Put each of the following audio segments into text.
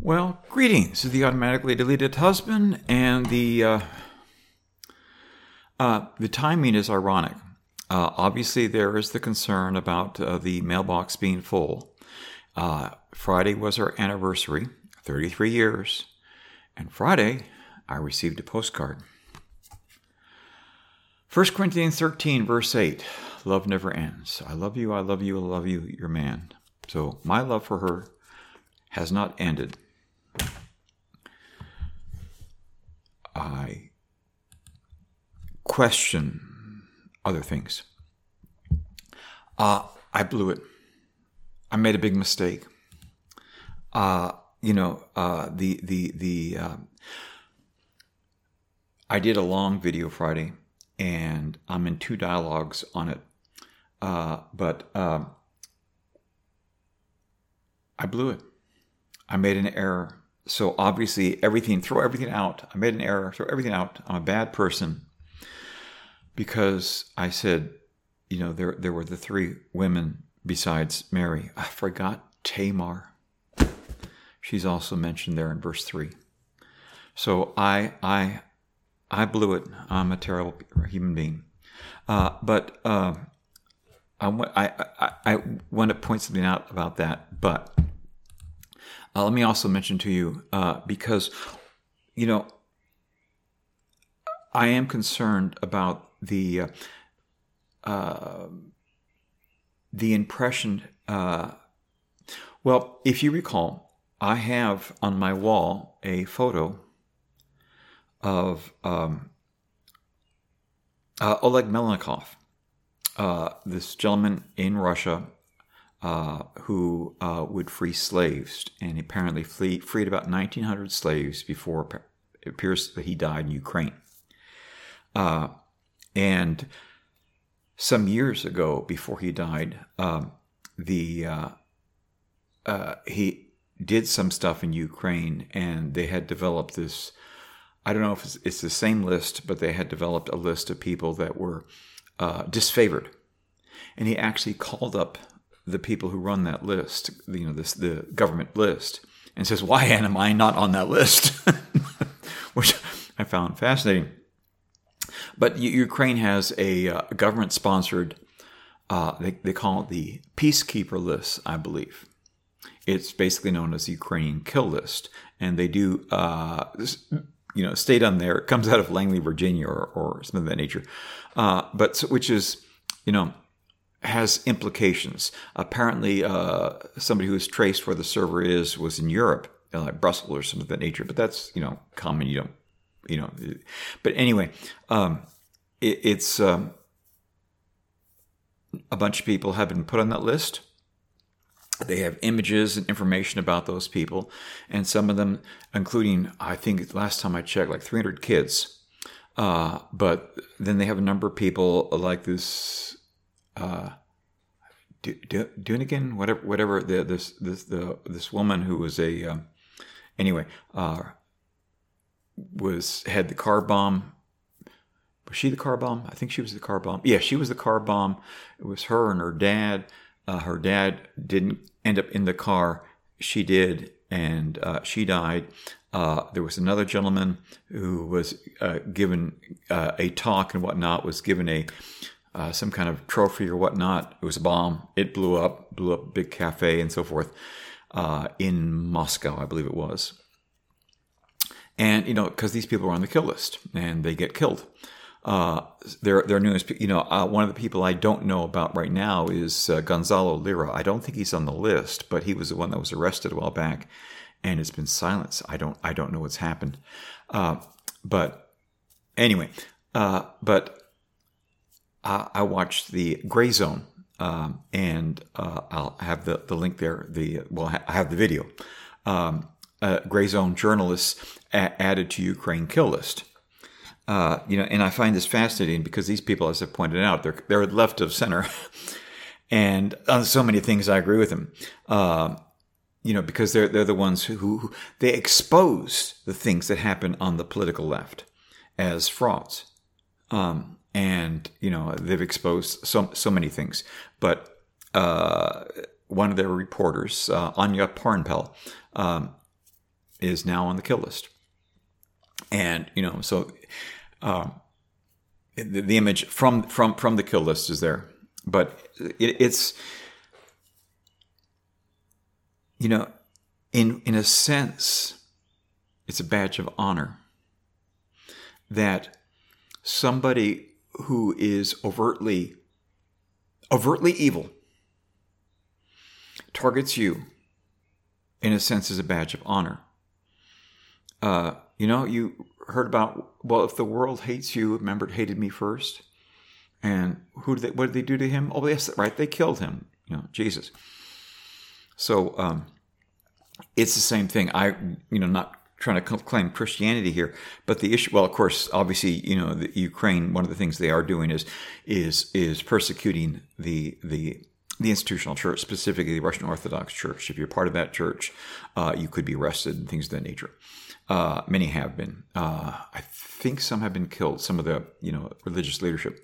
Well, greetings, the automatically deleted husband, and the timing is ironic. Obviously, there is the concern about the mailbox being full. Friday was our anniversary, 33 years, and Friday I received a postcard. 1 Corinthians 13, verse 8, love never ends. I love you, I love you, I love you, your man. So my love for her has not ended. I question other things. I blew it. I made a big mistake. I did a long video Friday, and I'm in 2 dialogues on it. But I blew it. I made an error. So obviously throw everything out. I made an error, throw everything out. I'm a bad person because I said, there were the 3 women besides Mary. I forgot Tamar. She's also mentioned there in verse 3. So I blew it. I'm a terrible human being. But I want to point something out about that. But let me also mention to you, because, I am concerned about the impression. Well, if you recall, I have on my wall a photo of Oleg Melnikov, this gentleman in Russia who would free slaves, and apparently freed about 1,900 slaves before it appears that he died in Ukraine. And some years ago, before he died, he did some stuff in Ukraine, and they had developed this. I don't know if it's the same list, but they had developed a list of people that were disfavored, and he actually called up the people who run that list, the government list, and says, "Why am I not on that list?" Which I found fascinating. But Ukraine has a government-sponsored, they call it the Peacekeeper list, I believe. It's basically known as the Ukrainian kill list. And they do, state on there, it comes out of Langley, Virginia, or something of that nature. Which is, has implications. Apparently, somebody who has traced where the server was in Europe, like Brussels or something of that nature. But that's, common. But anyway, it's a bunch of people have been put on that list. They have images and information about those people, and some of them, including, I think last time I checked, like 300 kids. But then they have a number of people like this, Dunigan, whatever. This woman who was had the car bomb. Was she the car bomb? I think she was the car bomb. Yeah, she was the car bomb. It was her and her dad. Her dad didn't end up in the car. She did, and she died. There was another gentleman who was given a talk and whatnot, was given some kind of trophy or whatnot. It was a bomb. It blew up a big cafe and so forth in Moscow, I believe it was. And, because these people are on the kill list and they get killed. Their newest, one of the people I don't know about right now is Gonzalo Lira. I don't think he's on the list, but he was the one that was arrested a while back, and it's been silenced. I don't know what's happened. But anyway, I watched the Gray Zone, and I'll have the link there. I have the video. Gray Zone journalists added to Ukraine kill list. And I find this fascinating because these people, as I've pointed out, they're left of center, and on so many things I agree with them. Because they're the ones who they expose the things that happen on the political left as frauds, and they've exposed so many things. But one of their reporters, Anya Parnpel, is now on the kill list. And, so the image from the kill list is there. But it's, in a sense, it's a badge of honor that somebody who is overtly evil targets you, in a sense, as a badge of honor. You heard about, well, if the world hates you, remember it hated me first. And what did they do to him? Oh, yes, right, they killed him, Jesus. So it's the same thing. Not trying to claim Christianity here, but the issue, well, of course, obviously, the Ukraine, one of the things they are doing is persecuting the institutional church, specifically the Russian Orthodox Church. If you're part of that church, you could be arrested and things of that nature. Many have been. I think some have been killed, some of the, religious leadership.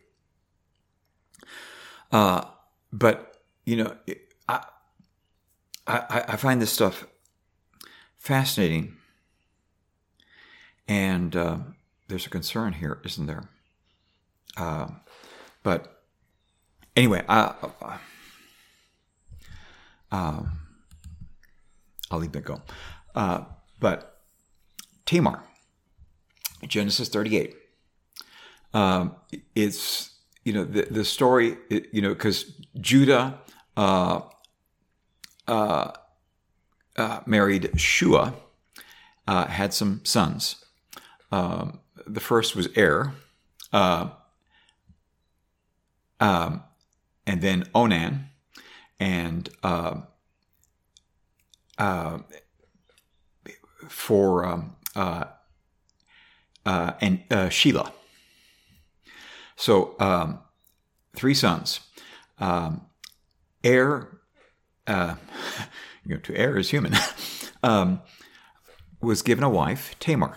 But, I find this stuff fascinating. And there's a concern here, isn't there? But anyway, I'll leave that go. But Tamar, Genesis 38. It's, the story, because Judah married Shua, had some sons. The first was Er, and then Onan, and Shelah. So 3 sons. Er, to err is human, was given a wife, Tamar.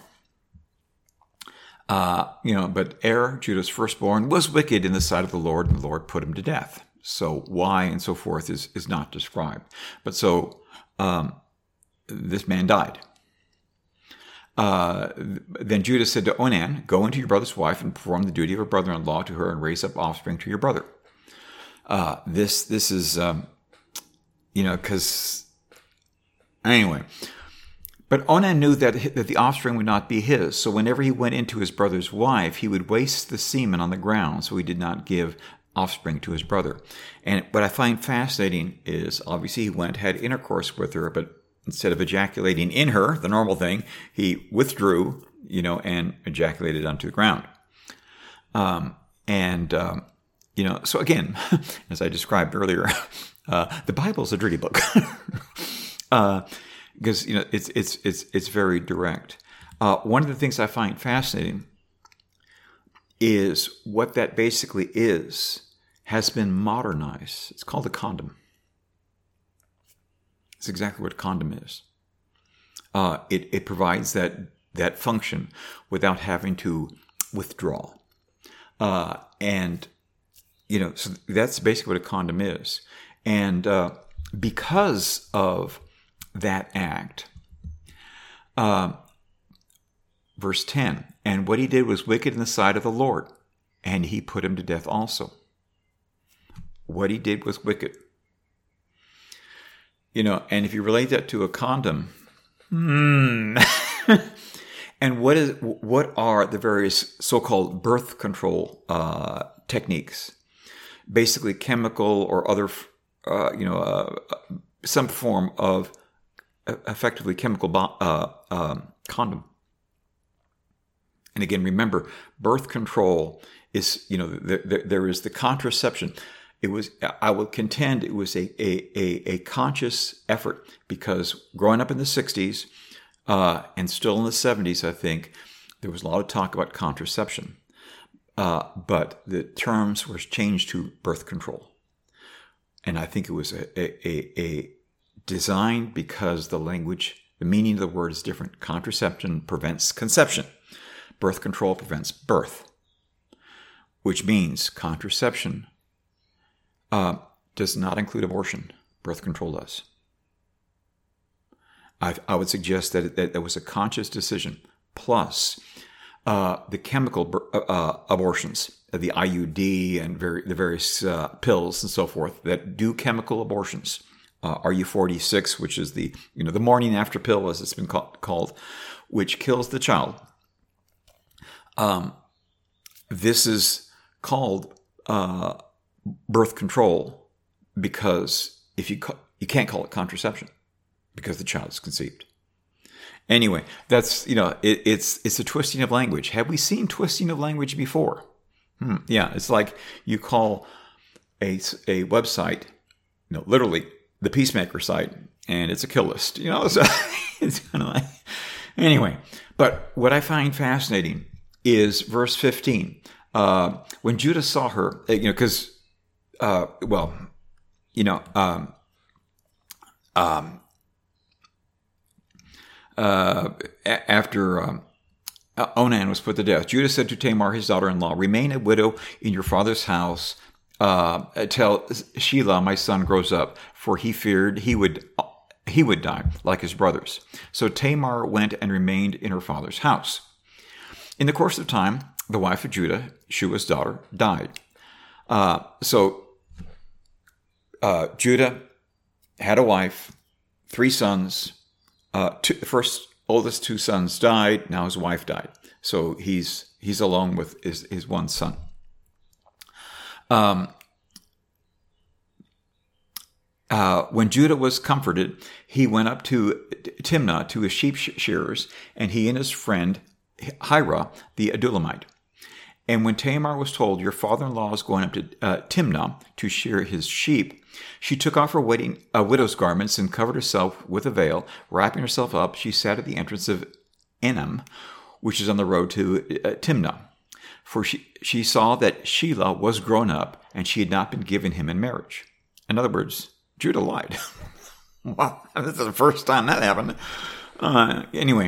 But Er, Judah's firstborn, was wicked in the sight of the Lord, and the Lord put him to death. So why and so forth is not described. But so this man died. Then Judah said to Onan, "Go into your brother's wife and perform the duty of a brother-in-law to her, and raise up offspring to your brother." This is, because anyway. But Onan knew that the offspring would not be his, so whenever he went into his brother's wife, he would waste the semen on the ground, so he did not give offspring to his brother. And what I find fascinating is, obviously, he had intercourse with her, but instead of ejaculating in her, the normal thing, he withdrew, and ejaculated onto the ground. So again, as I described earlier, the Bible is a dirty book. Because it's very direct. One of the things I find fascinating is what that basically has been modernized. It's called a condom. It's exactly what a condom is. It provides that function without having to withdraw. So that's basically what a condom is. And because of that act, verse 10, and what he did was wicked in the sight of the Lord, and he put him to death also. What he did was wicked. And if you relate that to a condom, and what are the various so-called birth control techniques? Basically chemical or other, some form of effectively chemical condom. And again, remember, birth control is, there is the contraception. I will contend it was a conscious effort, because growing up in the 60s and still in the 70s, I think, there was a lot of talk about contraception. But the terms were changed to birth control. And I think it was a designed because the meaning of the word is different. Contraception prevents conception. Birth control prevents birth, which means contraception does not include abortion. Birth control does. I would suggest that it was a conscious decision. Plus, the chemical abortions, the IUD and the various pills and so forth that do chemical abortions. RU46, which is the morning after pill, as it's been called, which kills the child. This is called birth control because if you can't call it contraception because the child is conceived. Anyway, that's it's a twisting of language. Have we seen twisting of language before? Yeah, it's like you call a website, literally the Peacemaker site, and it's a kill list. So it's kind of like anyway. But what I find fascinating is verse 15. When Judah saw her, because after Onan was put to death, Judah said to Tamar, his daughter-in-law, "Remain a widow in your father's house till Shelah, my son, grows up, for he feared he would die like his brothers." So Tamar went and remained in her father's house. In the course of time, the wife of Judah, Shua's daughter, died. So Judah had a wife, 3 sons. The first oldest 2 sons died. Now his wife died. So he's alone with his one son. When Judah was comforted, he went up to Timnah to his sheep shearers, and he and his friend Hira the Adullamite. And when Tamar was told, "Your father-in-law is going up to Timnah to shear his sheep," she took off her widow's garments and covered herself with a veil. Wrapping herself up, she sat at the entrance of Enem, which is on the road to Timnah. For she saw that Shelah was grown up, and she had not been given him in marriage. In other words, Judah lied. Wow, this is the first time that happened. Anyway,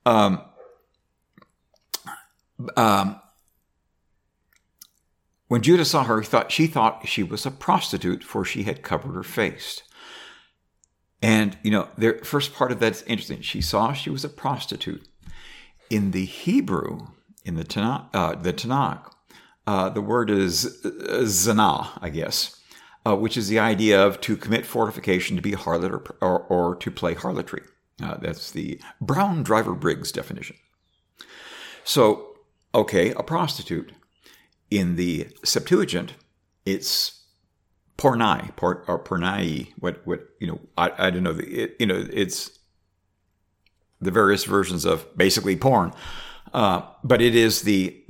when Judah saw her, she thought she was a prostitute, for she had covered her face. And, the first part of that's interesting. She saw she was a prostitute. In the Hebrew, in the Tanakh, the word is zanah, I guess, which is the idea of to commit fortification, to be a harlot, or to play harlotry. That's the Brown Driver Briggs definition. So, okay, a prostitute. In the Septuagint, it's pornai, or pornai. I don't know. It's the various versions of basically porn, but it is the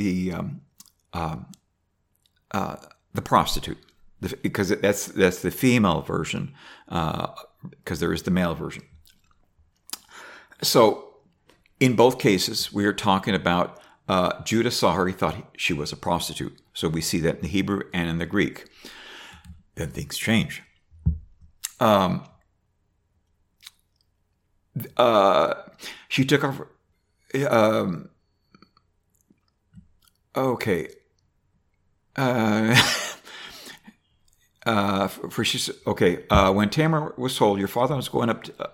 prostitute, because that's the female version, because there is the male version. So, in both cases, we are talking about. Judah saw her, he thought she was a prostitute. So we see that in the Hebrew and in the Greek. Then things change. She took off. Okay. When Tamar was told, "Your father was going up to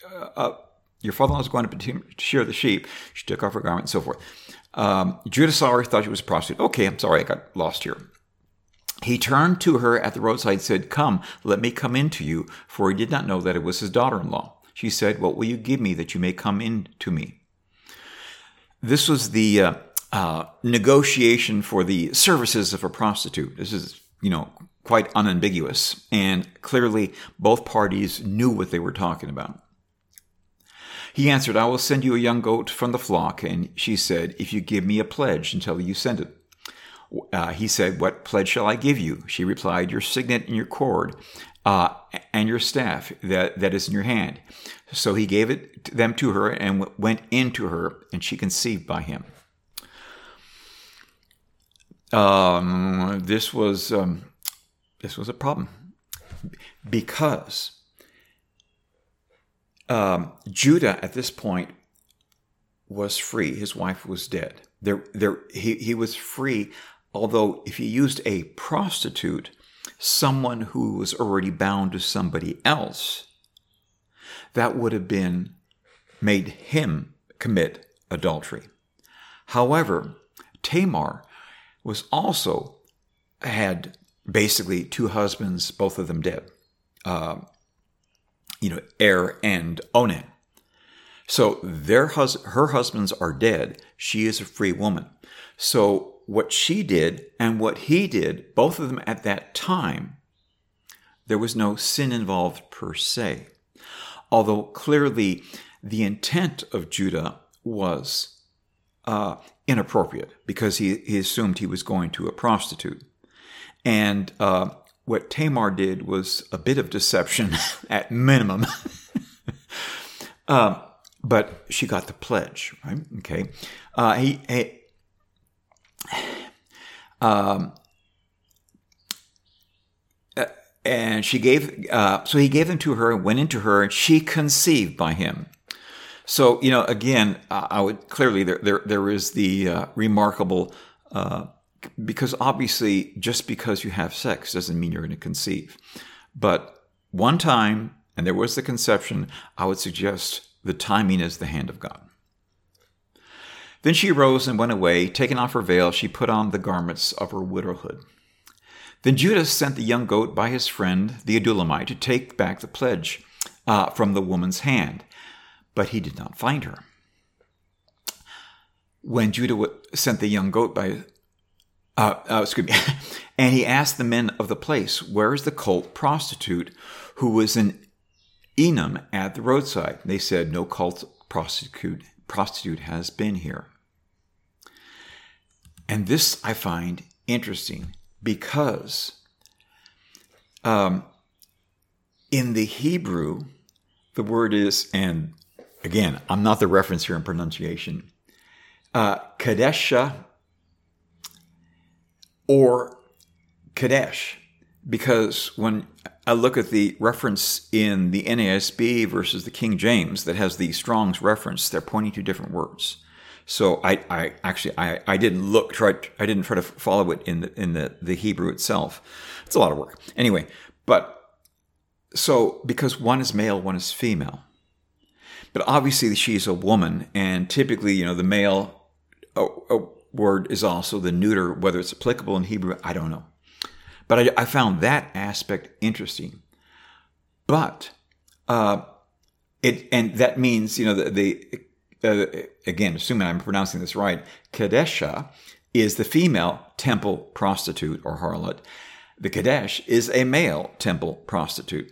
shear the sheep," she took off her garment and so forth. Judah saw her, thought she was a prostitute. Okay, I'm sorry, I got lost here. He turned to her at the roadside and said, "Come, let me come in to you," for he did not know that it was his daughter-in-law. She said, "What will you give me that you may come in to me?" This was the negotiation for the services of a prostitute. This is, quite unambiguous. And clearly, both parties knew what they were talking about. He answered, "I will send you a young goat from the flock." And she said, "If you give me a pledge until you send it." He said, "What pledge shall I give you?" She replied, "Your signet and your cord, and your staff that is in your hand." So he gave them to her and went into her, and she conceived by him. This was a problem because Judah at this point was free. His wife was dead. He was free, although if he used a prostitute, someone who was already bound to somebody else, that would have been made him commit adultery. However, Tamar was also had basically two husbands, both of them dead. Er and Onan. So her husbands are dead. She is a free woman. So what she did and what he did, both of them at that time, there was no sin involved per se. Although clearly the intent of Judah was inappropriate because he assumed he was going to a prostitute. And what Tamar did was a bit of deception at minimum. But she got the pledge, right? Okay. And she gave, so he gave them to her, went into her, and she conceived by him. So, again, I would clearly, there is the remarkable, because obviously just because you have sex doesn't mean you're going to conceive. But one time, and there was the conception, I would suggest the timing is the hand of God. Then she rose and went away. Taking off her veil, she put on the garments of her widowhood. Then Judah sent the young goat by his friend, the Adullamite, to take back the pledge from the woman's hand. But he did not find her. When Judah sent the young goat by, and he asked the men of the place, "Where is the cult prostitute who was in Enam at the roadside?" They said, "No cult prostitute has been here." And this I find interesting because in the Hebrew, the word is, and again, I'm not the reference here in pronunciation, Kadesha or Kadesh, because when I look at the reference in the NASB versus the King James that has the Strong's reference, they're pointing to different words. So I didn't try to follow it in the Hebrew itself. It's a lot of work. Anyway, but so because one is male, one is female. But obviously she's a woman, and typically, the male word is also the neuter, whether it's applicable in Hebrew, I don't know. But I found that aspect interesting. But and that means, again, assuming I'm pronouncing this right, Kadesha is the female temple prostitute or harlot. The Kadesh is a male temple prostitute.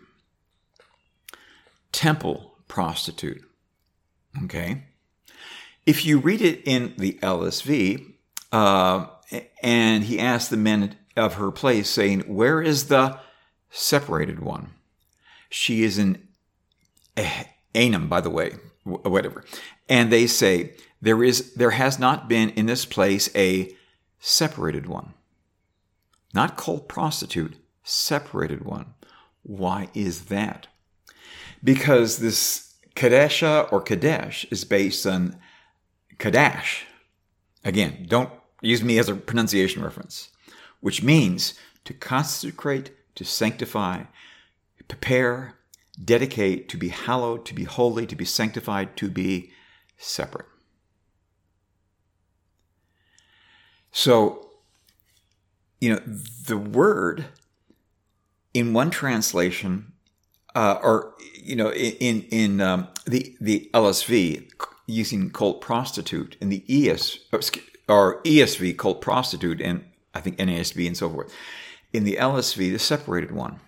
Temple prostitute. Okay? If you read it in the LSV, and he asked the men of her place, saying, "Where is the separated one?" She is in Enam, by the way, whatever. And they say, there has not been in this place a separated one. Not called prostitute, separated one. Why is that? Because this Kadesha or Kadesh is based on Kadash. Again, don't use me as a pronunciation reference, which means to consecrate, to sanctify, prepare, dedicate, to be hallowed, to be holy, to be sanctified, to be separate. So, the word in one translation, in the LSV, using cult prostitute, in the ESV, cult prostitute, and I think NASB and so forth. In the LSV, the separated one.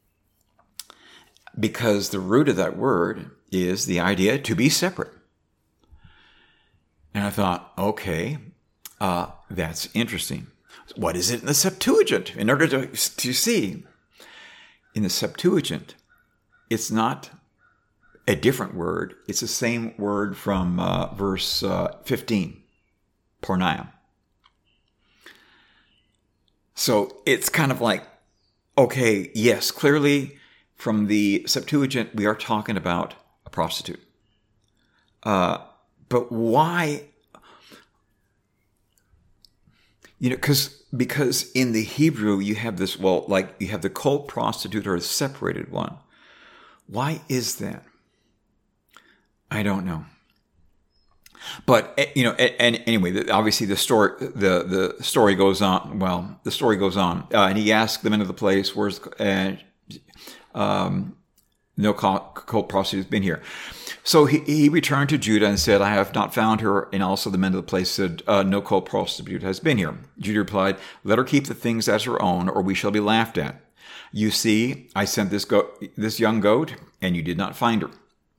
Because the root of that word is the idea to be separate. And I thought, okay, that's interesting. What is it in the Septuagint? In order to see, in the Septuagint, it's not a different word. It's the same word from verse 15, porneia. So it's kind of like, okay, yes, clearly from the Septuagint, we are talking about a prostitute. But why? Because in the Hebrew, you have this, you have the cult prostitute or a separated one. Why is that? I don't know. But and anyway, obviously the story goes on. Well, the story goes on, and he asked the men of the place, "Where's no cult prostitute has been here?" So he returned to Judah and said, "I have not found her." And also the men of the place said, "No cult prostitute has been here." Judah replied, "Let her keep the things as her own, or we shall be laughed at. You see, I sent this young goat, and you did not find her."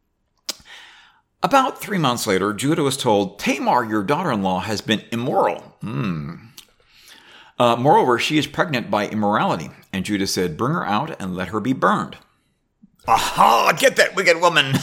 About 3 months later, Judah was told, "Tamar, your daughter-in-law, has been immoral. Moreover, she is pregnant by immorality." And Judah said, "Bring her out and let her be burned." Aha! Get that wicked woman!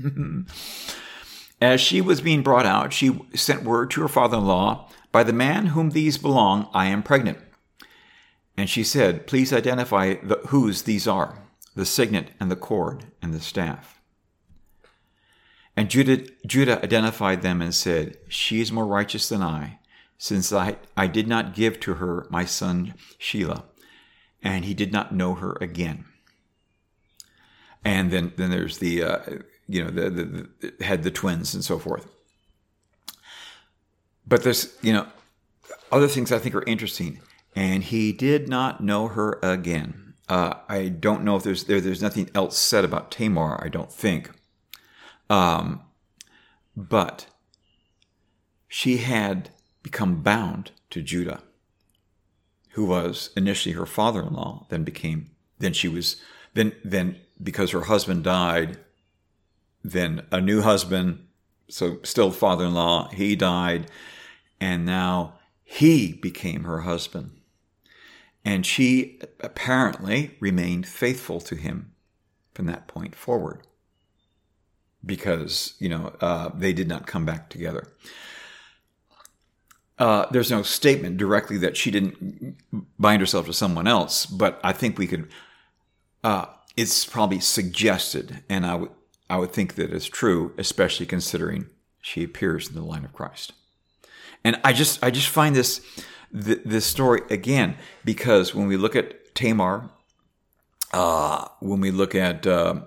As she was being brought out, she sent word to her father-in-law, "By the man whom these belong, I am pregnant." And she said, "Please identify whose these are, the signet and the cord and the staff." And Judah identified them and said, "She is more righteous than I, since I did not give to her my son Shelah, and he did not know her again." And then there's the had the twins and so forth. But there's other things I think are interesting. And he did not know her again. I don't know if there's nothing else said about Tamar. I don't think. But she had become bound to Judah, who was initially her father-in-law, then because her husband died, then a new husband, so still father-in-law, he died, and now he became her husband. And she apparently remained faithful to him from that point forward, because they did not come back together. There's no statement directly that she didn't bind herself to someone else, but I think we could. It's probably suggested, and I would think that it's true, especially considering she appears in the line of Christ. And I just find this story again, because when we look at Tamar, when we look at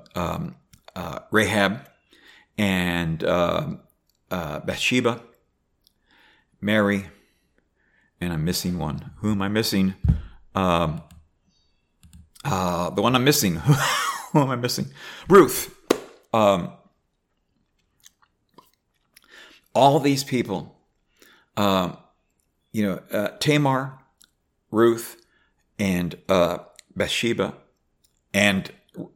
Rahab and Bathsheba, Mary, and I'm missing one. Who am I missing? The one I'm missing. Who am I missing? Ruth. All these people, Tamar, Ruth, and Bathsheba, and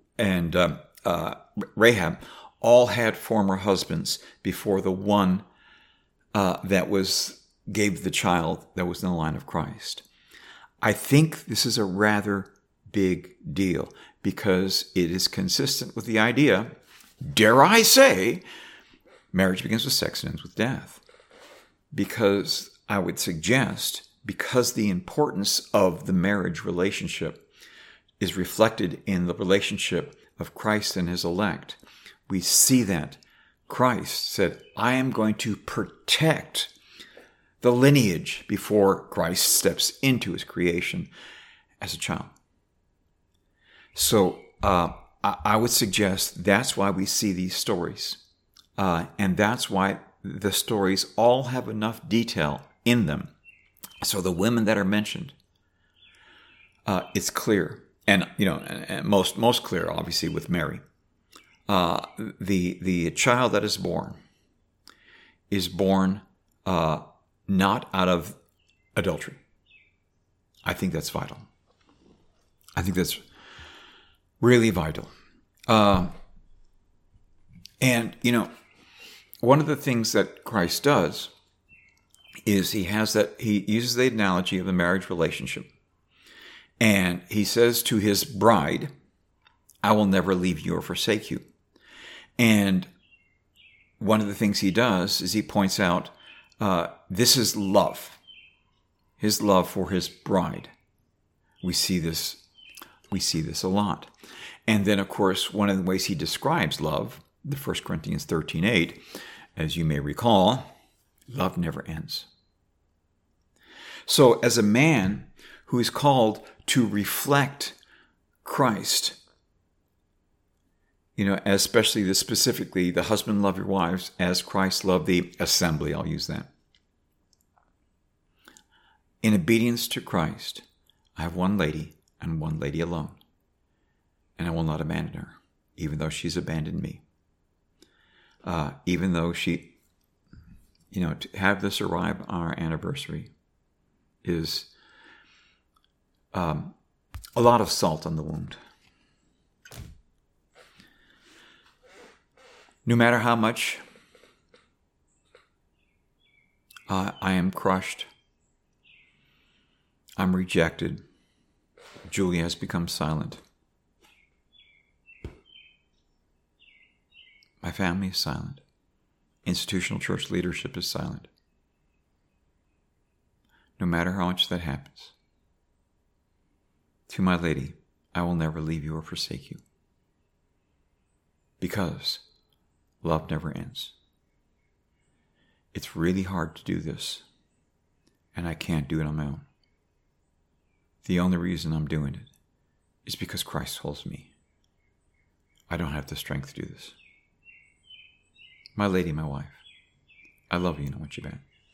Rahab, all had former husbands before the one that gave the child that was in the line of Christ. I think this is a rather big deal, because it is consistent with the idea, dare I say, marriage begins with sex and ends with death. Because I would suggest, because the importance of the marriage relationship is reflected in the relationship of Christ and his elect, we see that Christ said, "I am going to protect the lineage," before Christ steps into his creation as a child. So I would suggest that's why we see these stories. And that's why the stories all have enough detail in them. So the women that are mentioned, it's clear. And, and most clear, obviously, with Mary. The child that is born not out of adultery. I think that's vital. I think that's really vital. And, one of the things that Christ does is he uses the analogy of the marriage relationship. And he says to his bride, "I will never leave you or forsake you." And one of the things he does is he points out, this is love. His love for his bride. We see this a lot. And then, of course, one of the ways he describes love, the 1 Corinthians 13:8, as you may recall, love never ends. So as a man who is called to reflect Christ, especially specifically, the husband love your wives as Christ loved the assembly. I'll use that. In obedience to Christ, I have one lady and one lady alone, and I will not abandon her, even though she's abandoned me. Even though she, to have this arrive on our anniversary is a lot of salt on the wound. No matter how much I am crushed, I'm rejected, Julie has become silent. My family is silent. Institutional church leadership is silent. No matter how much that happens, to my lady, I will never leave you or forsake you. Because love never ends. It's really hard to do this, and I can't do it on my own. The only reason I'm doing it is because Christ holds me. I don't have the strength to do this. My lady, my wife, I love you and I want you back.